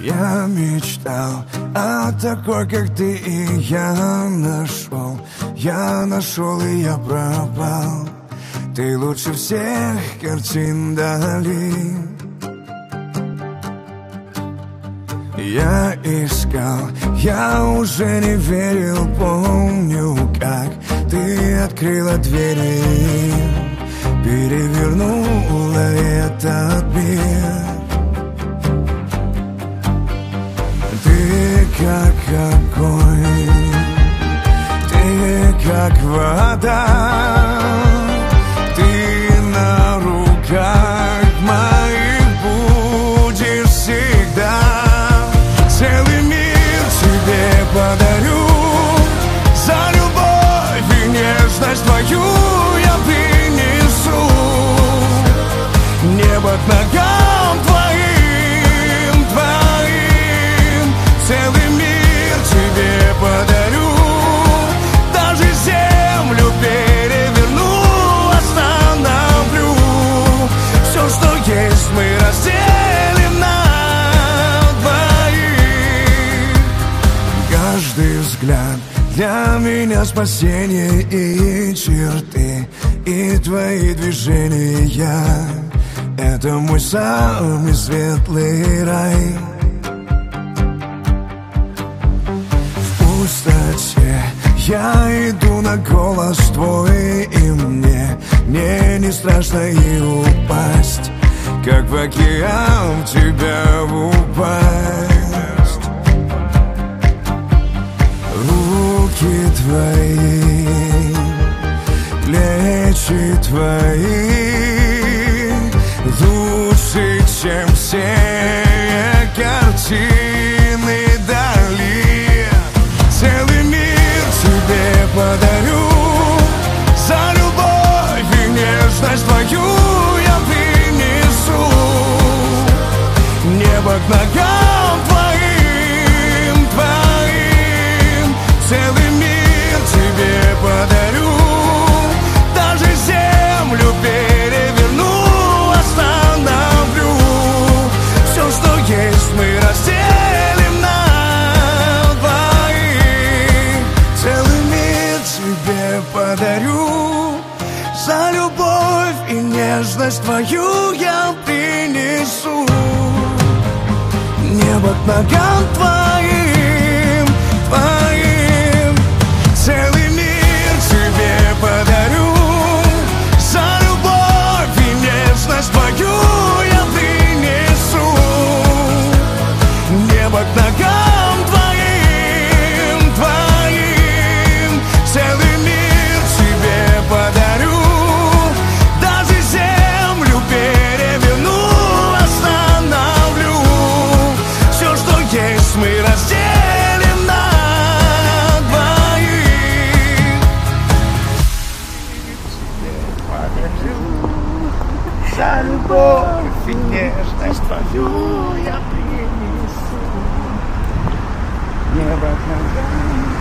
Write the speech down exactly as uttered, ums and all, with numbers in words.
Я мечтал о такой, как ты, и я нашел. Я нашел, и я пропал. Ты лучше всех картин дали. Я искал, я уже не верил. Помню, как ты открыла двери, перевернула этот мир. Ты как огонь, ты как вода, ты на руках моих будешь всегда. Целый мир тебе подарю, за любовь и нежность твою я принесу. Небо к ногам твоим, твоим. Целый мир тебе подарю, даже землю переверну, остановлю. Все, что есть, мы разделим на двоих. Каждый взгляд для меня спасение, и черты, и твои движения — это мой самый светлый рай. В пустоте я иду на голос твой, и мне, мне не страшно и упасть, как в океан в тебя упасть. Руки твои, плечи твои лучше, чем все картины дали. Целый мир тебе подарю, за любовь и нежность твою я принесу. Небо к ногам твоим, твоим. Целый мир тебе подарю, даже землю переверну, остановлю. Все, что есть, мы разделим на двоих. Целый мир тебе подарю, за любовь и нежность твою я принесу. Небо к ногам твоим, твоим. Целый мир тебе подарю, за любовь и нежность твою я принесу. Небо к ногам твоим, твоим. Целый мир тебе подарю, даже землю переверну, остановлю. Все, что есть, мы разделим на двоих. За любовь и нежность твою я принесу. Небо к ногам.